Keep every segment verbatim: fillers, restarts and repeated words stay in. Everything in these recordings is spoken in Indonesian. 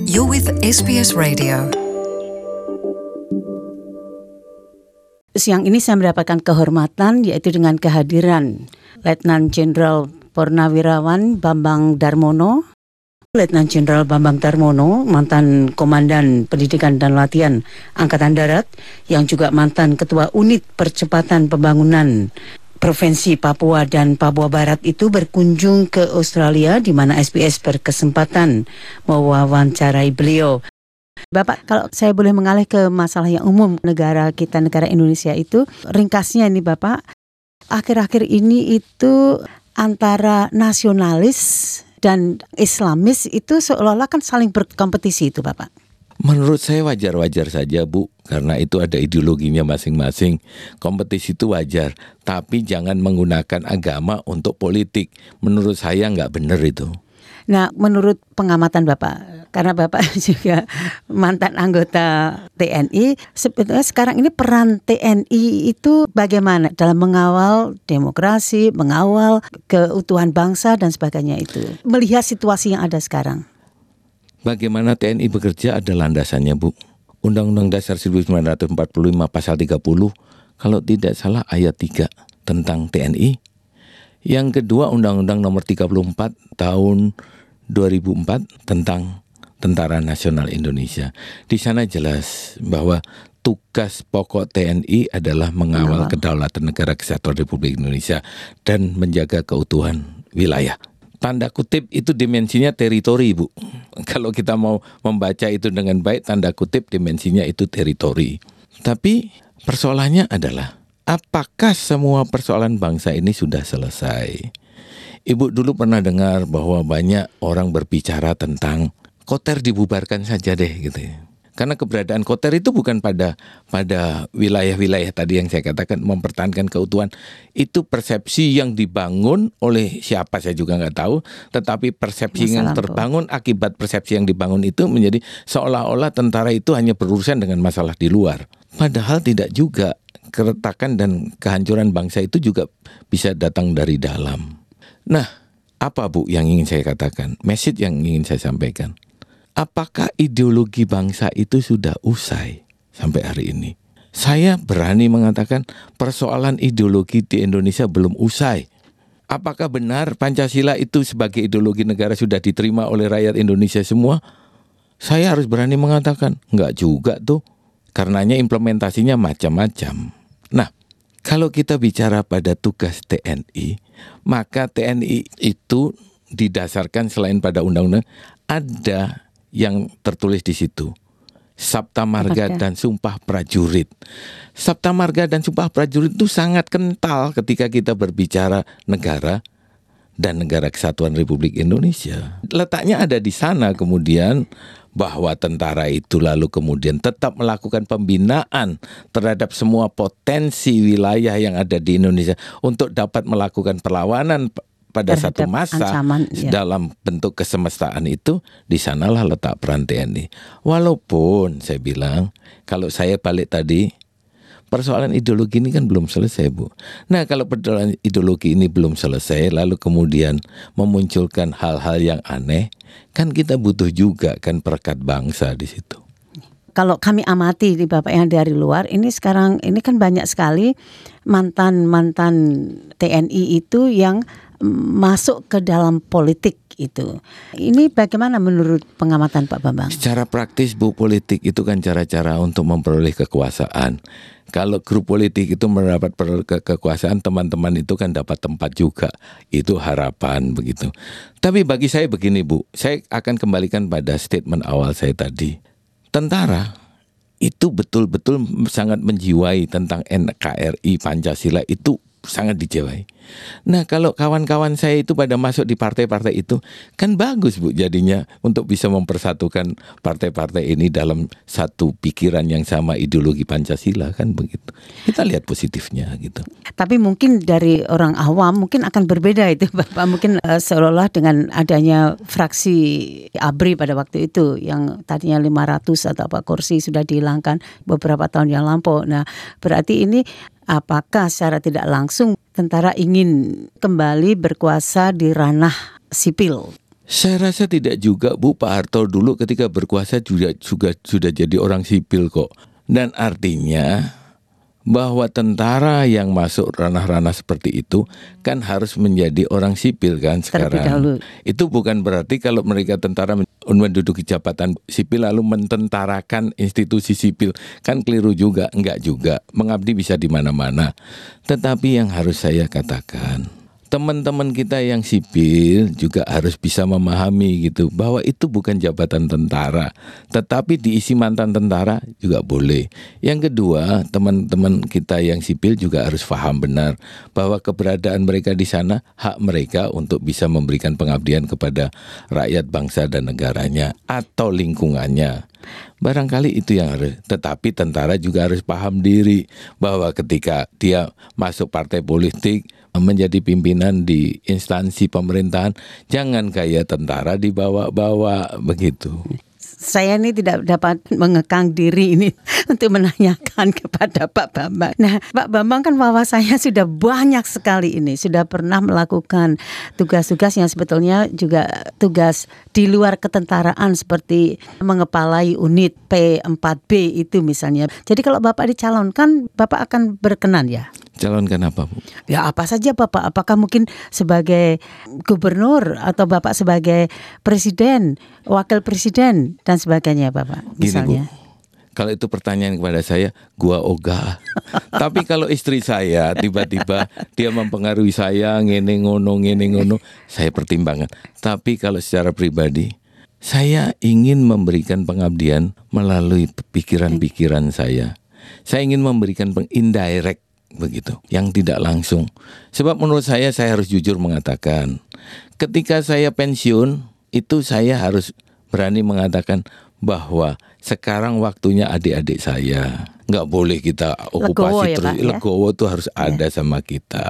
You're with S B S Radio. Siang ini saya mendapatkan kehormatan yaitu dengan kehadiran Letnan Jenderal Purnawirawan Bambang Darmono. Letnan Jenderal Bambang Darmono, mantan Komandan Pendidikan dan Latihan Angkatan Darat, yang juga mantan Ketua Unit Percepatan Pembangunan Provinsi Papua dan Papua Barat, itu berkunjung ke Australia, di mana S B S berkesempatan mewawancarai beliau. Bapak, kalau saya boleh mengalih ke masalah yang umum negara kita, negara Indonesia itu, ringkasnya ini Bapak, akhir-akhir ini itu antara nasionalis dan Islamis itu seolah-olah kan saling berkompetisi itu Bapak. Menurut saya wajar-wajar saja Bu, karena itu ada ideologinya masing-masing. Kompetisi itu wajar, tapi jangan menggunakan agama untuk politik. Menurut saya nggak benar itu. Nah, menurut pengamatan Bapak, karena Bapak juga mantan anggota T N I, sebetulnya sekarang ini peran T N I itu bagaimana dalam mengawal demokrasi, mengawal keutuhan bangsa dan sebagainya itu, melihat situasi yang ada sekarang? Bagaimana T N I bekerja ada landasannya Bu. Undang-Undang Dasar seribu sembilan ratus empat puluh lima pasal tiga puluh, kalau tidak salah ayat tiga tentang T N I. Yang kedua Undang-Undang Nomor tiga puluh empat tahun dua ribu empat tentang Tentara Nasional Indonesia. Di sana jelas bahwa tugas pokok T N I adalah mengawal Mengawal. kedaulatan negara kesatuan Republik Indonesia dan menjaga keutuhan wilayah. Tanda kutip itu dimensinya teritori Bu. Kalau kita mau membaca itu dengan baik, tanda kutip dimensinya itu teritori. Tapi persoalannya adalah, apakah semua persoalan bangsa ini sudah selesai? Ibu dulu pernah dengar bahwa banyak orang berbicara tentang Koter dibubarkan saja deh gitu ya. Karena keberadaan Koter itu bukan pada pada wilayah-wilayah tadi yang saya katakan mempertahankan keutuhan. Itu persepsi yang dibangun oleh siapa saya juga nggak tahu. Tetapi persepsi Masa yang lampau. terbangun akibat persepsi yang dibangun itu menjadi seolah-olah tentara itu hanya berurusan dengan masalah di luar. Padahal tidak juga. Keretakan dan kehancuran bangsa itu juga bisa datang dari dalam. Nah, apa Bu yang ingin saya katakan? Message yang ingin saya sampaikan. Apakah ideologi bangsa itu sudah usai sampai hari ini? Saya berani mengatakan persoalan ideologi di Indonesia belum usai. Apakah benar Pancasila itu sebagai ideologi negara sudah diterima oleh rakyat Indonesia semua? Saya harus berani mengatakan enggak juga tuh. Karenanya implementasinya macam-macam. Nah, kalau kita bicara pada tugas T N I, maka T N I itu didasarkan selain pada undang-undang, ada yang tertulis di situ, Sabta Marga dan Sumpah Prajurit. Sabta Marga dan Sumpah Prajurit itu sangat kental ketika kita berbicara negara dan negara kesatuan Republik Indonesia. Letaknya ada di sana kemudian, bahwa tentara itu lalu kemudian tetap melakukan pembinaan terhadap semua potensi wilayah yang ada di Indonesia untuk dapat melakukan perlawanan pada terhadap satu masa ancaman, ya. Dalam bentuk kesemestaan itu, di sanalah letak peran T N I. Walaupun saya bilang, kalau saya balik tadi, persoalan ideologi ini kan belum selesai Bu. Nah, kalau persoalan ideologi ini belum selesai, lalu kemudian memunculkan hal-hal yang aneh, kan kita butuh juga kan perekat bangsa di situ. Kalau kami amati di Bapak yang dari luar, ini sekarang ini kan banyak sekali mantan-mantan T N I itu yang masuk ke dalam politik itu. Ini bagaimana menurut pengamatan Pak Bambang? Secara praktis Bu, politik itu kan cara-cara untuk memperoleh kekuasaan. Kalau grup politik itu mendapat ke- kekuasaan, teman-teman itu kan dapat tempat juga. Itu harapan begitu. Tapi bagi saya begini Bu, saya akan kembalikan pada statement awal saya tadi. Tentara itu betul-betul sangat menjiwai tentang N K R I Pancasila, itu sangat dijiwai. Nah, kalau kawan-kawan saya itu pada masuk di partai-partai itu, kan bagus Bu jadinya untuk bisa mempersatukan partai-partai ini dalam satu pikiran yang sama, ideologi Pancasila, kan begitu. Kita lihat positifnya gitu. Tapi mungkin dari orang awam mungkin akan berbeda itu Bapak. Mungkin uh, seolah-olah dengan adanya fraksi A B R I pada waktu itu yang tadinya lima ratus atau apa kursi sudah dihilangkan beberapa tahun yang lampau. Nah, berarti ini apakah secara tidak langsung tentara ingin kembali berkuasa di ranah sipil? Saya rasa tidak juga, Bu. Pak Harto dulu ketika berkuasa juga, juga sudah jadi orang sipil kok. Dan artinya bahwa tentara yang masuk ranah-ranah seperti itu kan harus menjadi orang sipil kan sekarang. Itu bukan berarti kalau mereka tentara menduduki jabatan sipil lalu mententarakan institusi sipil. Kan keliru juga, enggak juga. Mengabdi bisa di mana-mana. Tetapi yang harus saya katakan, teman-teman kita yang sipil juga harus bisa memahami gitu bahwa itu bukan jabatan tentara, tetapi diisi mantan tentara juga boleh. Yang kedua, teman-teman kita yang sipil juga harus paham benar bahwa keberadaan mereka di sana hak mereka untuk bisa memberikan pengabdian kepada rakyat bangsa dan negaranya atau lingkungannya. Barangkali itu yang harus, tetapi tentara juga harus paham diri bahwa ketika dia masuk partai politik, menjadi pimpinan di instansi pemerintahan, jangan kayak tentara dibawa-bawa begitu. Saya ini tidak dapat mengekang diri ini untuk menanyakan kepada Pak Bambang. Nah, Pak Bambang kan wawasannya sudah banyak sekali ini, sudah pernah melakukan tugas-tugas yang sebetulnya juga tugas di luar ketentaraan seperti mengepalai unit P empat B itu misalnya. Jadi kalau Bapak dicalonkan, Bapak akan berkenan ya? Calonkan apa, Bu? Ya apa saja Bapak, apakah mungkin sebagai gubernur atau Bapak sebagai presiden, wakil presiden dan sebagainya Bapak misalnya. Gini, Bu, kalau itu pertanyaan kepada saya, gua ogah. Tapi kalau istri saya tiba-tiba dia mempengaruhi saya ngene ngono ngene ngono, saya pertimbangkan. Tapi kalau secara pribadi, saya ingin memberikan pengabdian melalui pikiran-pikiran saya. Saya ingin memberikan indirect begitu, yang tidak langsung. Sebab menurut saya, saya harus jujur mengatakan, ketika saya pensiun, itu saya harus berani mengatakan bahwa sekarang waktunya adik-adik saya. Nggak boleh kita okupasi legowo, terus, ya, legowo itu harus ya. Ada sama kita.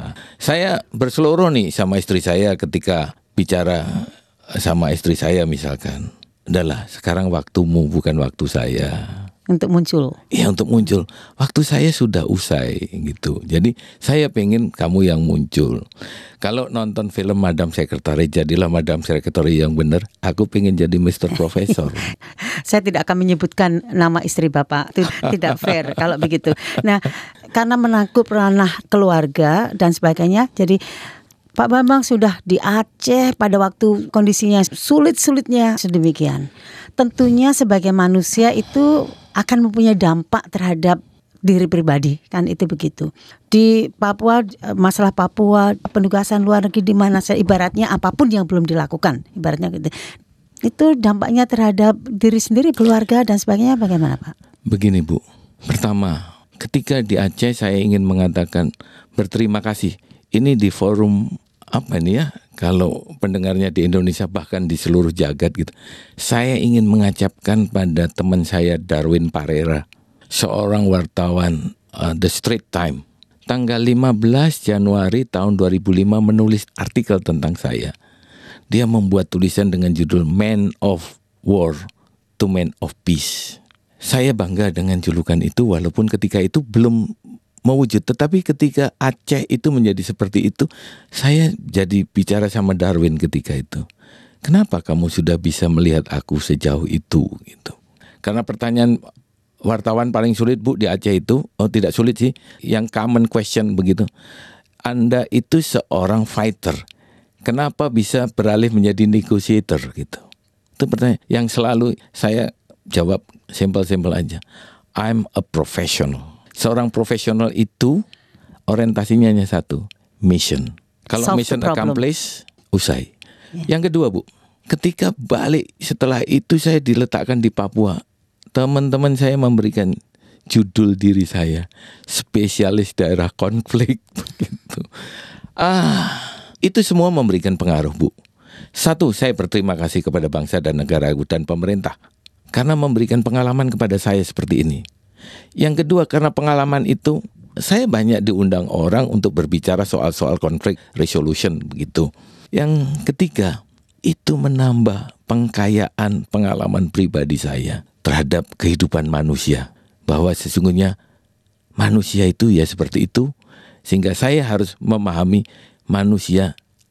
Saya berseluruh nih sama istri saya ketika bicara sama istri saya misalkan, udahlah sekarang waktumu bukan waktu saya. Untuk muncul. Iya, untuk muncul. Waktu saya sudah usai gitu. Jadi saya pengen kamu yang muncul. Kalau nonton film Madam Secretary, jadilah Madam Secretary yang benar. Aku pengen jadi mister Profesor. Saya tidak akan menyebutkan nama istri Bapak. Itu tidak fair kalau begitu. Nah, karena menangkap ranah keluarga dan sebagainya, jadi Pak Bambang sudah di Aceh pada waktu kondisinya sulit-sulitnya sedemikian. Tentunya sebagai manusia itu akan mempunyai dampak terhadap diri pribadi, kan itu begitu. Di Papua, masalah Papua, penugasan luar negeri di mana ibaratnya apapun yang belum dilakukan, ibaratnya gitu. Itu dampaknya terhadap diri sendiri, keluarga dan sebagainya bagaimana, Pak? Begini, Bu. Pertama, ketika di Aceh saya ingin mengatakan berterima kasih. Ini di forum apa ini ya? Kalau pendengarnya di Indonesia bahkan di seluruh jagat gitu. Saya ingin mengacapkan pada teman saya Darwin Parera, seorang wartawan uh, The Straits Times, tanggal lima belas Januari tahun dua ribu lima menulis artikel tentang saya. Dia membuat tulisan dengan judul Man of War to Man of Peace. Saya bangga dengan julukan itu walaupun ketika itu belum mewujud, tetapi ketika Aceh itu menjadi seperti itu, saya jadi bicara sama Darwin ketika itu. Kenapa kamu sudah bisa melihat aku sejauh itu gitu? Karena pertanyaan wartawan paling sulit, Bu, di Aceh itu, oh tidak sulit sih, yang common question begitu. Anda itu seorang fighter, kenapa bisa beralih menjadi negotiator gitu? Itu pertanyaan yang selalu saya jawab simpel-simpel aja. I'm a professional. Seorang profesional itu orientasinya hanya satu, mission. Kalau solve mission accomplished, usai. Yeah. Yang kedua, Bu, ketika balik setelah itu saya diletakkan di Papua, teman-teman saya memberikan judul diri saya, spesialis daerah konflik begitu. Ah, itu semua memberikan pengaruh, Bu. Satu, saya berterima kasih kepada bangsa dan negara dan pemerintah karena memberikan pengalaman kepada saya seperti ini. Yang kedua, karena pengalaman itu saya banyak diundang orang untuk berbicara soal-soal konflik resolution begitu. Yang ketiga, itu menambah pengkayaan pengalaman pribadi saya terhadap kehidupan manusia, bahwa sesungguhnya manusia itu ya seperti itu, sehingga saya harus memahami manusia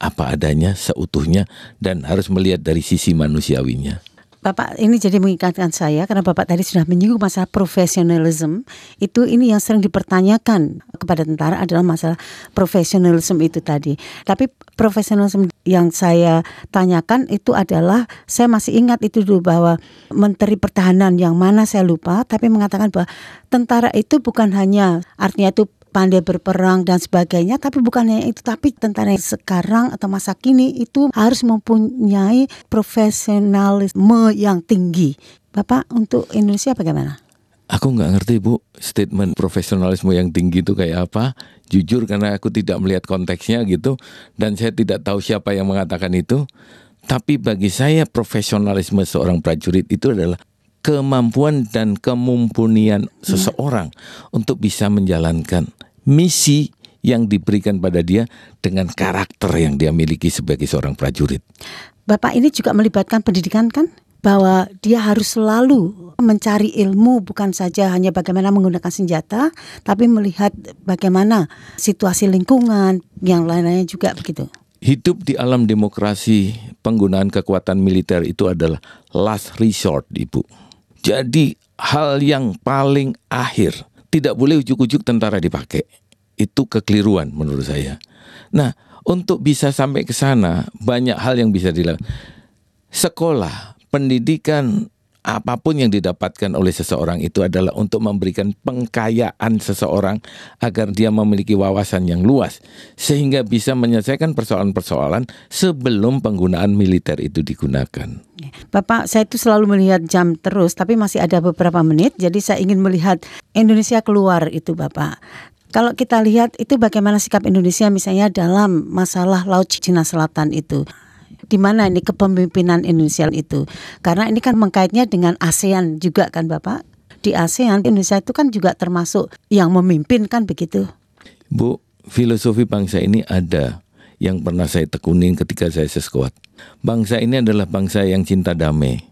apa adanya, seutuhnya, dan harus melihat dari sisi manusiawinya. Bapak, ini jadi mengingatkan saya karena Bapak tadi sudah menyinggung masalah profesionalisme. Itu ini yang sering dipertanyakan kepada tentara adalah masalah profesionalisme itu tadi. Tapi profesionalisme yang saya tanyakan itu adalah, saya masih ingat itu dulu bahwa Menteri Pertahanan yang mana saya lupa, tapi mengatakan bahwa tentara itu bukan hanya artinya itu pandai berperang dan sebagainya, tapi bukan hanya itu, tapi tentara yang sekarang atau masa kini itu harus mempunyai profesionalisme yang tinggi. Bapak, untuk Indonesia bagaimana? Aku nggak ngerti Bu, statement profesionalisme yang tinggi itu kayak apa. Jujur karena aku tidak melihat konteksnya gitu, dan saya tidak tahu siapa yang mengatakan itu. Tapi bagi saya profesionalisme seorang prajurit itu adalah kemampuan dan kemumpunian seseorang hmm. untuk bisa menjalankan misi yang diberikan pada dia dengan karakter yang dia miliki sebagai seorang prajurit. Bapak, ini juga melibatkan pendidikan kan? Bahwa dia harus selalu mencari ilmu, bukan saja hanya bagaimana menggunakan senjata, tapi melihat bagaimana situasi lingkungan, yang lain-lainnya juga begitu. Hidup di alam demokrasi, penggunaan kekuatan militer itu adalah last resort, Ibu. Jadi hal yang paling akhir, tidak boleh ujuk-ujuk tentara dipakai. Itu kekeliruan menurut saya. Nah, untuk bisa sampai ke sana, banyak hal yang bisa dilakukan. Sekolah, pendidikan, apapun yang didapatkan oleh seseorang itu adalah untuk memberikan pengkayaan seseorang agar dia memiliki wawasan yang luas sehingga bisa menyelesaikan persoalan-persoalan sebelum penggunaan militer itu digunakan. Bapak, saya itu selalu melihat jam terus, tapi masih ada beberapa menit, jadi saya ingin melihat Indonesia keluar itu, Bapak. Kalau kita lihat itu bagaimana sikap Indonesia misalnya dalam masalah Laut Cina Selatan itu. Di mana ini kepemimpinan Indonesia itu? Karena ini kan mengkaitnya dengan ASEAN juga kan Bapak. Di ASEAN Indonesia itu kan juga termasuk yang memimpin kan begitu. Bu, filosofi bangsa ini ada yang pernah saya tekunin ketika saya seskuat. Bangsa ini adalah bangsa yang cinta damai,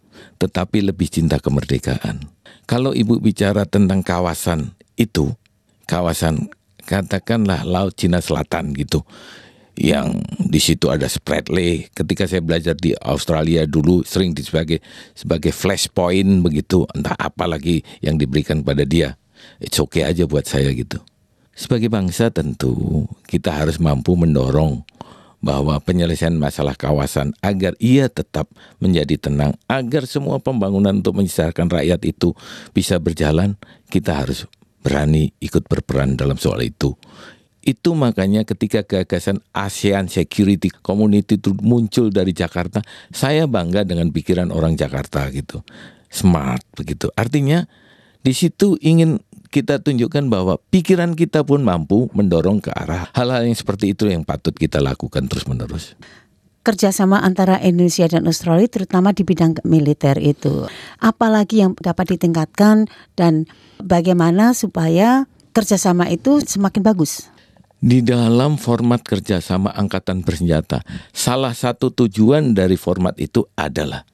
tetapi lebih cinta kemerdekaan. Kalau Ibu bicara tentang kawasan itu, kawasan katakanlah Laut Cina Selatan gitu, yang di situ ada Spratly. Ketika saya belajar di Australia dulu sering sebagai sebagai flashpoint begitu, entah apa lagi yang diberikan pada dia. It's okay aja buat saya gitu. Sebagai bangsa tentu kita harus mampu mendorong bahwa penyelesaian masalah kawasan agar ia tetap menjadi tenang, agar semua pembangunan untuk menyejahterakan rakyat itu bisa berjalan, kita harus berani ikut berperan dalam soal itu. Itu makanya ketika gagasan ASEAN Security Community itu muncul dari Jakarta, saya bangga dengan pikiran orang Jakarta gitu. Smart begitu. Artinya di situ ingin kita tunjukkan bahwa pikiran kita pun mampu mendorong ke arah hal-hal yang seperti itu yang patut kita lakukan terus-menerus. Kerjasama antara Indonesia dan Australia terutama di bidang militer itu, apalagi yang dapat ditingkatkan dan bagaimana supaya kerjasama itu semakin bagus? Di dalam format kerjasama angkatan bersenjata, salah satu tujuan dari format itu adalah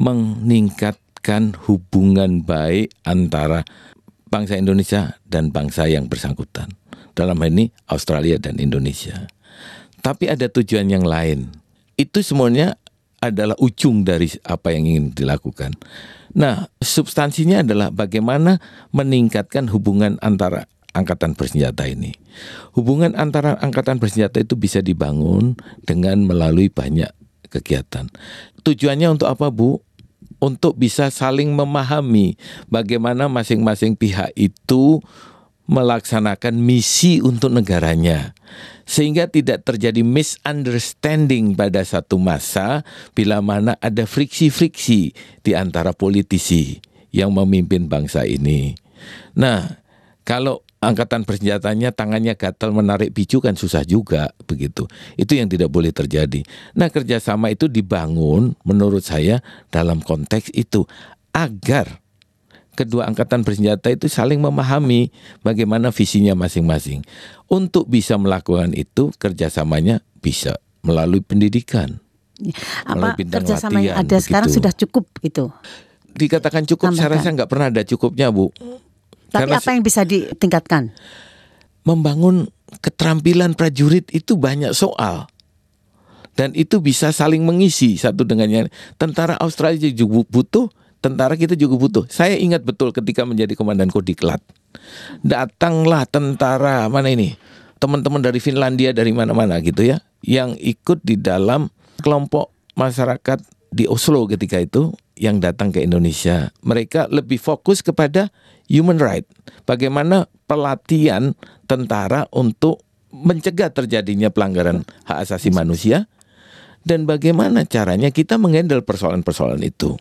meningkatkan hubungan baik antara bangsa Indonesia dan bangsa yang bersangkutan. Dalam hal ini Australia dan Indonesia. Tapi ada tujuan yang lain. Itu semuanya adalah ujung dari apa yang ingin dilakukan. Nah, substansinya adalah bagaimana meningkatkan hubungan antara angkatan bersenjata ini. Hubungan antara angkatan bersenjata itu bisa dibangun dengan melalui banyak kegiatan. Tujuannya untuk apa, Bu? Untuk bisa saling memahami bagaimana masing-masing pihak itu melaksanakan misi untuk negaranya. Sehingga tidak terjadi misunderstanding pada satu masa bila mana ada friksi-friksi di antara politisi yang memimpin bangsa ini. Nah, kalau angkatan bersenjatanya tangannya gatal menarik picu kan susah juga begitu. Itu yang tidak boleh terjadi. Nah, kerjasama itu dibangun menurut saya dalam konteks itu agar kedua angkatan bersenjata itu saling memahami bagaimana visinya masing-masing. Untuk bisa melakukan itu kerjasamanya bisa melalui pendidikan. Apa kerjasama yang ada begitu. Sekarang sudah cukup itu? Dikatakan cukup, tambahkan. Saya rasa nggak pernah ada cukupnya, Bu. Tapi karena apa yang bisa ditingkatkan? Membangun keterampilan prajurit itu banyak soal. Dan itu bisa saling mengisi satu dengan yang lain. Tentara Australia juga butuh, tentara kita juga butuh. Saya ingat betul ketika menjadi komandan Kodiklat. Datanglah tentara mana ini? Teman-teman dari Finlandia, dari mana-mana gitu ya, yang ikut di dalam kelompok masyarakat di Oslo ketika itu yang datang ke Indonesia. Mereka lebih fokus kepada human right. Bagaimana pelatihan tentara untuk mencegah terjadinya pelanggaran hak asasi manusia dan bagaimana caranya kita menghandle persoalan-persoalan itu.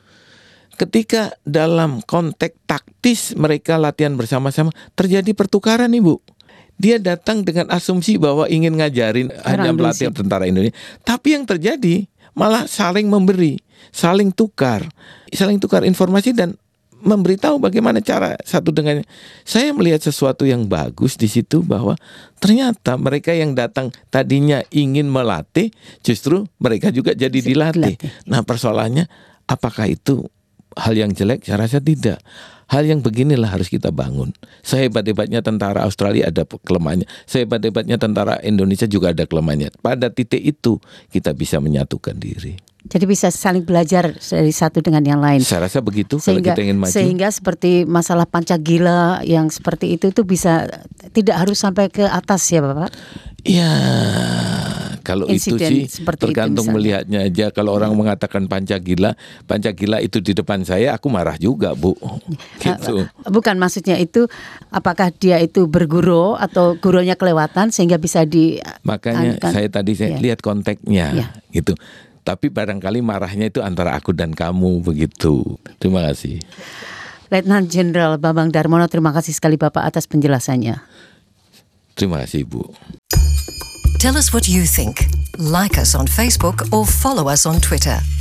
Ketika dalam konteks taktis mereka latihan bersama-sama, terjadi pertukaran, Ibu. Dia datang dengan asumsi bahwa ingin ngajarin hanya pelatih tentara Indonesia. Tapi yang terjadi malah saling memberi, saling tukar, saling tukar informasi dan memberitahu bagaimana cara satu dengan. Saya melihat sesuatu yang bagus di situ bahwa ternyata mereka yang datang tadinya ingin melatih, justru mereka juga jadi dilatih. Nah persoalannya apakah itu hal yang jelek? Saya rasa tidak. Hal yang beginilah harus kita bangun. Sehebat-hebatnya tentara Australia ada kelemahannya. Sehebat-hebatnya tentara Indonesia juga ada kelemahannya. Pada titik itu kita bisa menyatukan diri. Jadi bisa saling belajar dari satu dengan yang lain. Saya rasa begitu sehingga, kalau kita ingin maju. Sehingga seperti masalah Pancagila yang seperti itu itu bisa tidak harus sampai ke atas ya Bapak? Ya, kalau Insiden itu sih tergantung itu melihatnya aja. Kalau orang mengatakan Pancagila, Pancagila itu di depan saya, aku marah juga, Bu. Gitu. Bukan maksudnya itu, apakah dia itu berguru atau gurunya kelewatan sehingga bisa di. Makanya kan, saya tadi saya ya. lihat konteksnya, ya. gitu. Tapi barangkali marahnya itu antara aku dan kamu begitu. Terima kasih. Letnan Jenderal Bambang Darmono, terima kasih sekali Bapak atas penjelasannya. Terima kasih Ibu. Tell us what you think. Like us on Facebook or follow us on Twitter.